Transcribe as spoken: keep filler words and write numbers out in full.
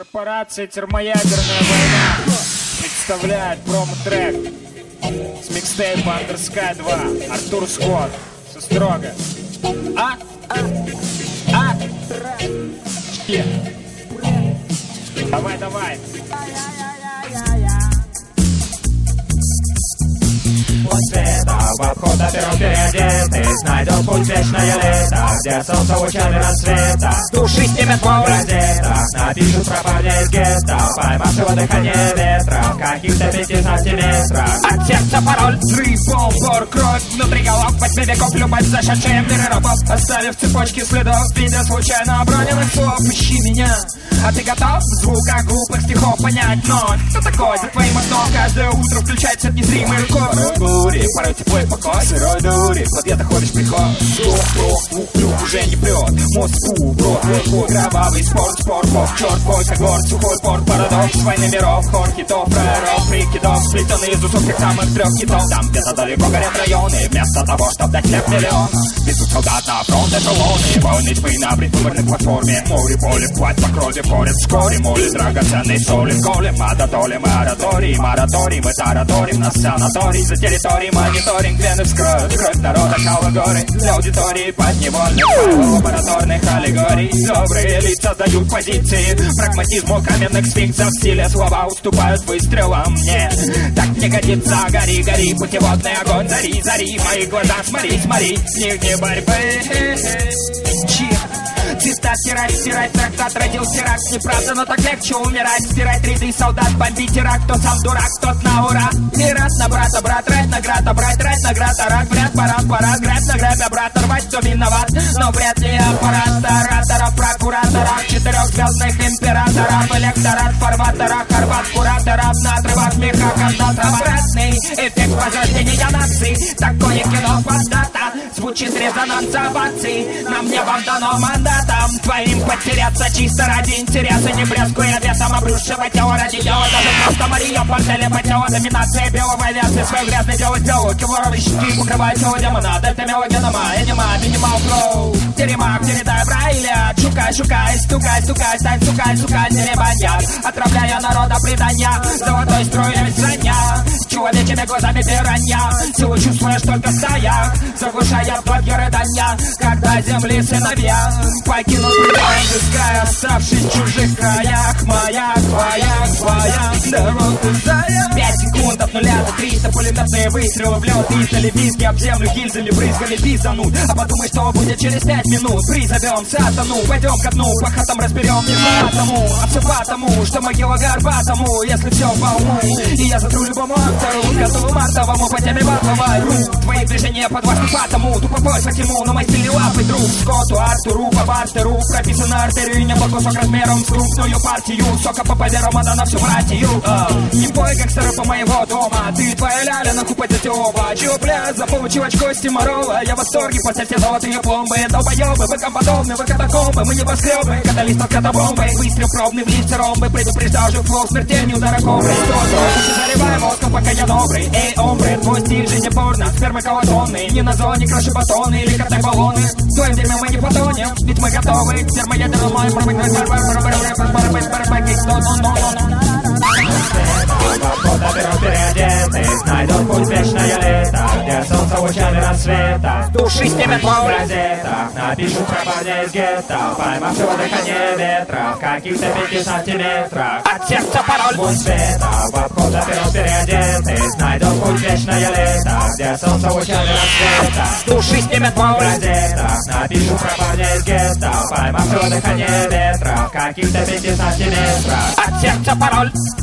Корпорация «Термоядерная война» представляет промо-трек с микстейпа Undersky два. Артур Скотт, все строго. А, а, а, Е. Давай, давай. Света, в обход оперов переодетый, найдет путь вечное лето, где солнце лучами рассвета души снимет пол в розетах, напишут про парня из гетто, поймавшего дыхание ветра в каких-то пяти сантиметрах. От сердца пароль, взрыв, бомбор, кровь внутри голов, восьми веков любовь, зашедшая в мир рабов, оставив цепочки следов в виде случайно оброненных слов. Ищи меня, а ты готов в звуках глупых стихов понять, но кто такой за твоим окном? Каждое утро включается незримый рукой. Бури, порой тепло и покой, сырой дури, вот где ты ходишь приход. Ух, уже не прет, мост фу, брод, легко, кровавый спорт, спорт, бог, черт, бой, когорт, сухой порт, парадокс, войны миров, хор хитов, фраеров, прикидов, сплетенный из усов, как самых трех китов. Там где-то далеко горят районы, вместо того, чтоб дать хлеб миллион, везут солдат на фронт эшелоны, войны тьмы на предвыборной платформе, море, поле, плать по крови, порят вскоре, моли драгоценной соли, колем, а дотолем, мораторий, мораторий, мы тараторим на санаторий, за территорией мониторинг, вены вскроют, кровь народа, калы горы, для аудитории подневольных, лабораторных аллегорий, добрые лица дают позиции, прагматизму каменных сфинксов, в стиле слова уступают выстрелам, мне так не годится, гори, гори, путеводный огонь, зари, зари, в моих глазах смотри, смотри, в них не борьбы, чьи цитат стирать, стирать, трактат родил теракт, неправда, но так легче умирать, стирать ряды солдат, бомбить теракт, кто сам дурак, тот на ура, не рад на брата, брат, рать наград, брать, рать наград, рак, вряд, парад, парад, грабь, награбь, обрат, рвать, кто виноват, но вряд ли аппарат, оратора, прокуратора, четырехзвездных императоров, электорат, фарватера, хорват, кураторов, на отрывах меха, кондатов, обратный эффект возрождения наций, такое кино поддата, звучит резонанс оваций, нам не вам дано мандатом, твоим потеряться чисто ради интереса, не брезгуя весом обрушивать его ради дела, даже просто Мария Портеле потела, доминация белого авиации, свой грязный дело сделал, киворовые щеки покрывают тело демона, дельта мелогенома, энима, минимал флоу, теремак, передай Брайля, шукай, шукай, стукай, стукай, стань, сукай, сукай, не банят, отравляя народа предания, золотой строй вязания, человечьими глазами пиранья, силу чувствуешь только в стаях, заглушая вдоль рыдания, когда земли сыновья покинут предание, оставшись в чужих краях, моя, твоя, твоя, дорога зая. Пять секунд от нуля до триста, пулеметные выстрелы в лед, издали визги об землю, гильзами, брызгами пизданут, а подумай, что будет через пять минут, призовем сатану, пойдем ко дну, по хатам разберем не потому, а все потому, что могила горбатому, если все по уму, и я затру любому автору, готову мартовому по теме батловой ру, твои движения подвластны потому, тупо по всему, но мои стили лапы друг, Скотту, Артуру, по бартеру, прописано артерию, не кусок размером с крупную партию, сока по поверам, а на всю братью, uh, не бой гангстеры по моего дома, ты твоя ляля на купе тетёва, чупля, заполучил очко Стимарова, я в восторге, после все золотые пломбы, долбоёбы, вы комподобны, вы катакомбы, мы небоскребы, каталист от катабомбы, выстрел пробный в лице ромбы, предупреждал же флоу, смертельный удар кобры, сто заливай воском, пока я добрый, эй, омбре, твой стиль жизни порно, спермы колотонны, не на зоне, краши батоны или катай баллоны, в твоем дерьме мы не потонем, ведь мы готовы, термоядерный мой, пробыть, переодетый, найдет путь вечное лето, где солнце лучами рассвета души снимет пол в розетах, напишут про парня из гетто, поймавшего дыхание ветра в каких-то пяти сантиметрах. От сердца пароль вон света, в обход оперов переодетый, найдет путь вечное лето, где солнце лучами рассвета души снимет пол в розетах, напишут про парня из гетто, поймавшего дыхание ветра в каких-то пяти сантиметрах. От сердца пароль.